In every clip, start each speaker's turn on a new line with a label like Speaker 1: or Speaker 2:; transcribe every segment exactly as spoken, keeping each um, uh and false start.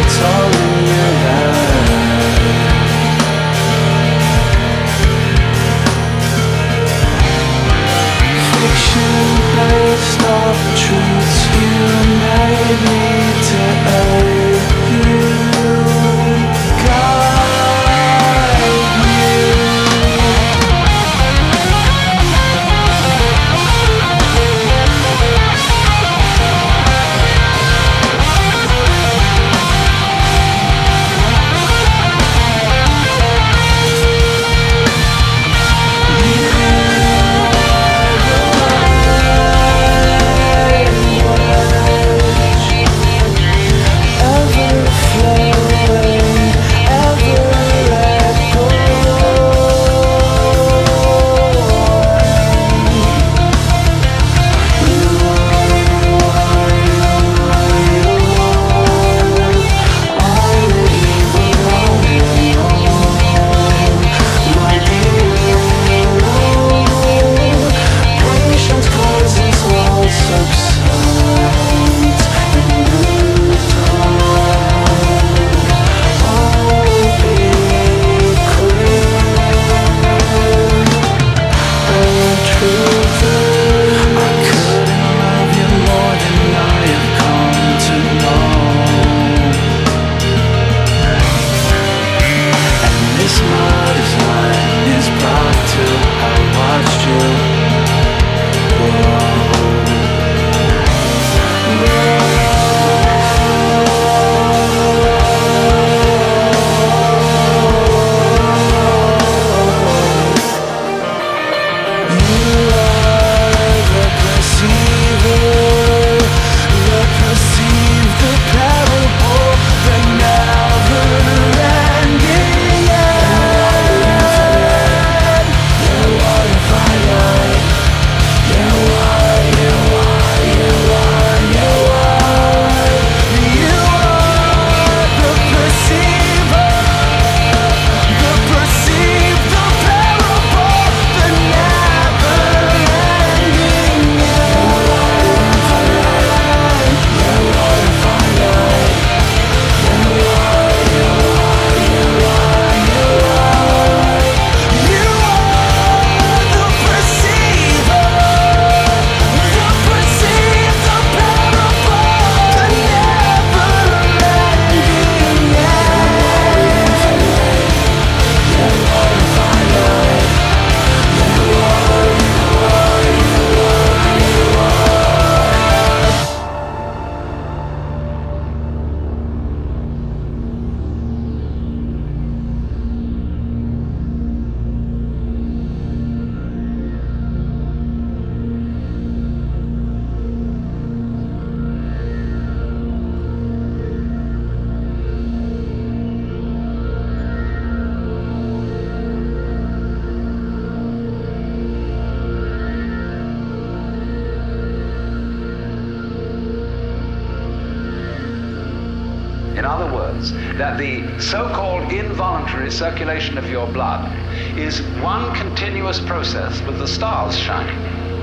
Speaker 1: other words, that the so-called involuntary circulation of your blood is one continuous process with the stars shining.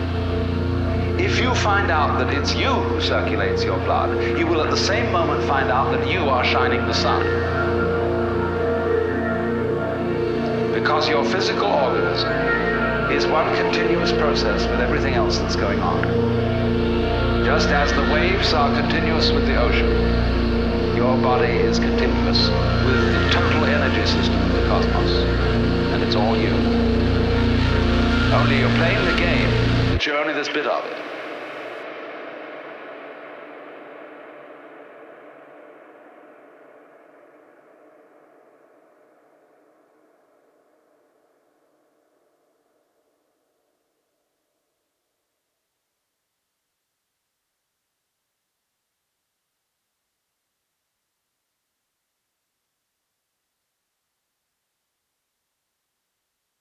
Speaker 1: If you find out that it's you who circulates your blood, you will at the same moment find out that you are shining the sun. Because your physical organism is one continuous process with everything else that's going on. Just as the waves are continuous with the ocean, your body is continuous with the total energy system of the cosmos. And it's all you. Only you're playing the game, but you're only this bit of it.